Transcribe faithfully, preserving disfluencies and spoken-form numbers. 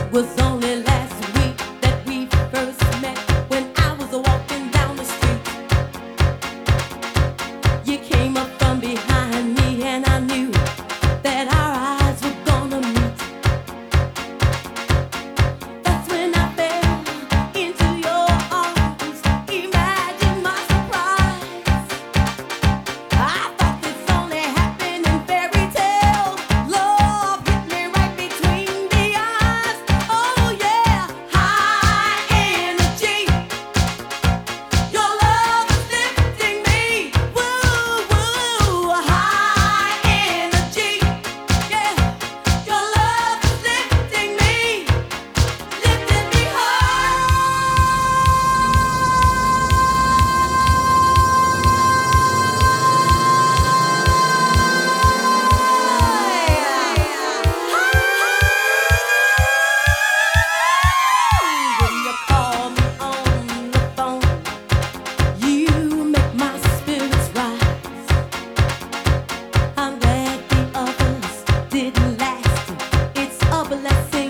Was only last week that we first met when I was walking down the street. You came up from behind me and I knew that our eyes were gonna meet. That's when I fell into your arms. Imagine my surprise. I thought this only happened in fairy tales. Love hit me right between the eyes. Oh yeah, high energy. Your love is lifting me. Woo woo, high energy. Yeah, your love is lifting me, lifting me high. When you call me on the phone, you make my spirits rise. I'm glad the others didn't last. It's a blessing